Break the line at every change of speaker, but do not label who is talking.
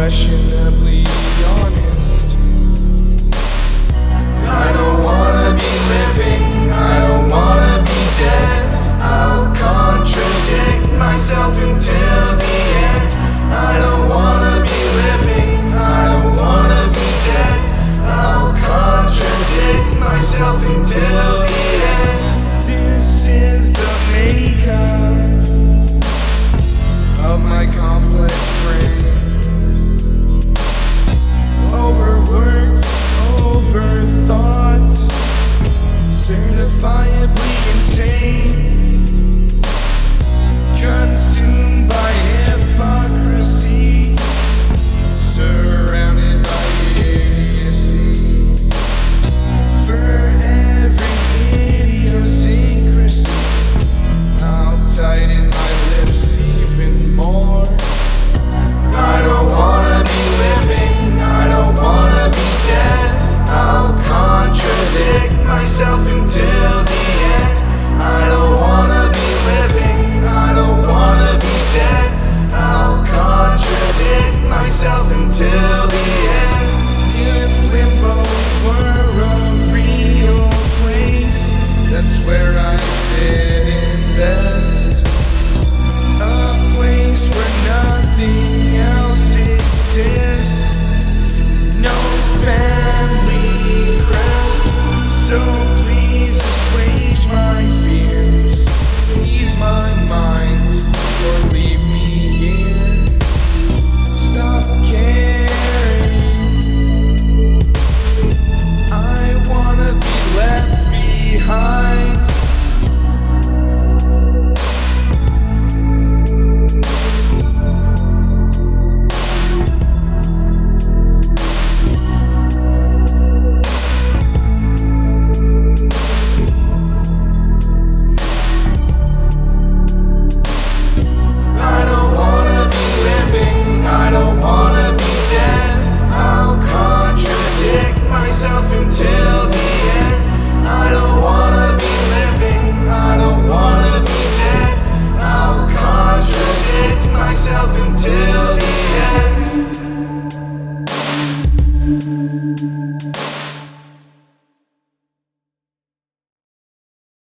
unquestionably honest. I don't wanna be living, I don't wanna be dead. I'll contradict myself until the end. I don't wanna be living, I don't wanna be dead. I'll contradict myself until the end. This is the makeup of my complex brain. Overworked, overthought, certifiably insane, consumed by hypocrisy, surrounded by idiocy. For every idiosyncrasy, I'll tighten my lips even more. I don't wanna be living, I don't wanna be dead. I'll contradict myself until the end. I don't wanna be living, I don't wanna be dead. I'll contradict myself until the end. If limbo were a real place, that's where I fit in best. A place where nothing else exists. No family crest. So please assuage my fears, ease my mind, or leave me here. Stop caring. I wanna be left behind. I don't wanna be living, I don't wanna be dead. I'll contradict myself until the end. I don't wanna be living, I don't wanna be dead. I'll contradict myself until the end.